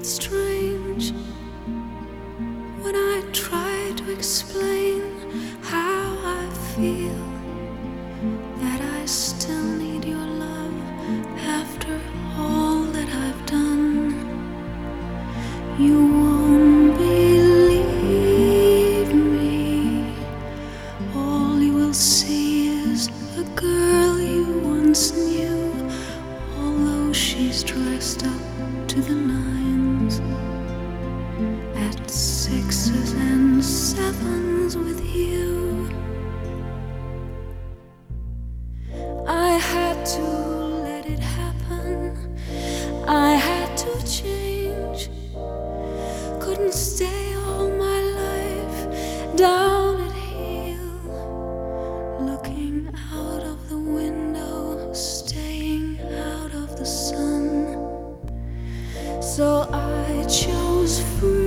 strange when I try to explain how I feel, that I still need your love after all that I've done. You won't believe me. All you will see is the girl you once knew, although she's dressed up to the nines, at sixes and sevens with you. I had to let it happen. I had to change. Couldn't stay all my life down at heel, looking out of the window, staying out of the sun. So I chose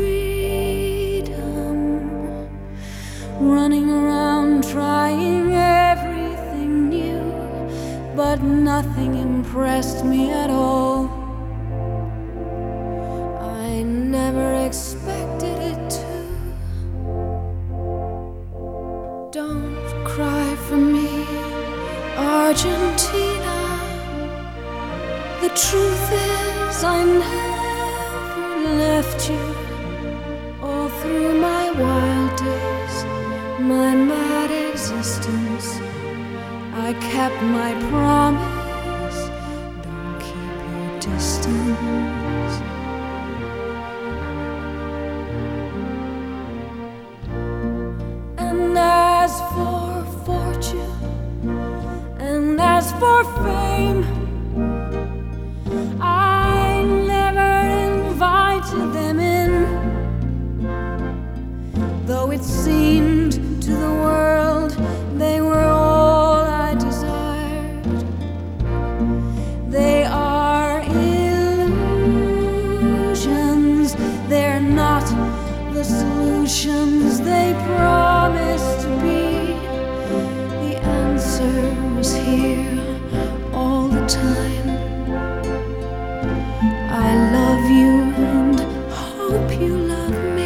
freedom, running around trying everything new, but nothing impressed me at all. I never expected it to. Don't cry for me, Argentina. The truth is I never left you. All through my wild days, my mad existence, I kept my promise. Don't keep your distance. And as for fortune, and as for fame, I never invited them in, though it seemed to the world they were all I desired. They are illusions, they're not the solutions they promised to be. The answer was here all the time. I love you and hope you love me.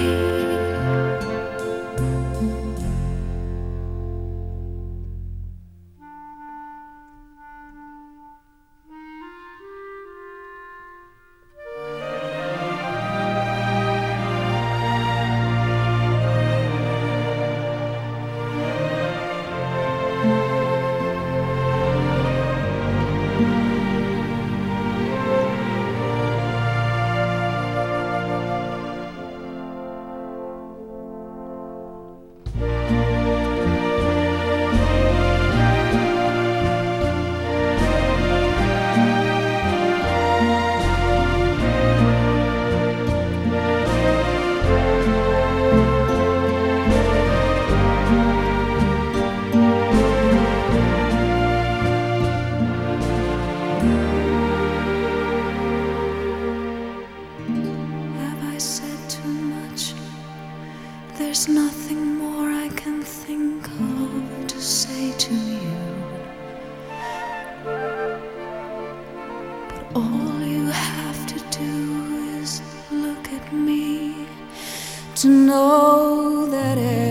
There's nothing more I can think of to say to you, but all you have to do is look at me to know that